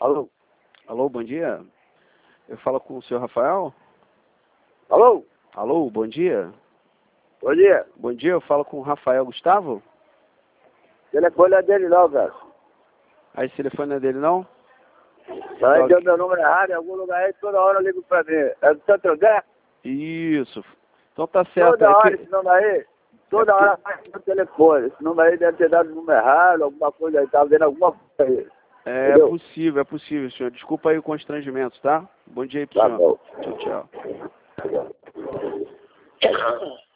Alô? Alô, bom dia. Eu falo com o senhor Rafael? Alô? Alô, bom dia. Bom dia. Bom dia, eu falo com o Rafael Gustavo? O telefone é dele não, velho. Aí esse telefone não é dele não? Aí deu meu número errado em algum lugar aí, toda hora liga pra mim. É do Santo André? Isso. Então tá certo. Toda hora que... esse número aí, toda hora faz no telefone. Esse número aí deve ter dado o número errado, alguma coisa aí, tá vendo alguma coisa aí. É possível, senhor. Desculpa aí o constrangimento, tá? Bom dia aí pro Tá senhor. bom. Tchau, tchau.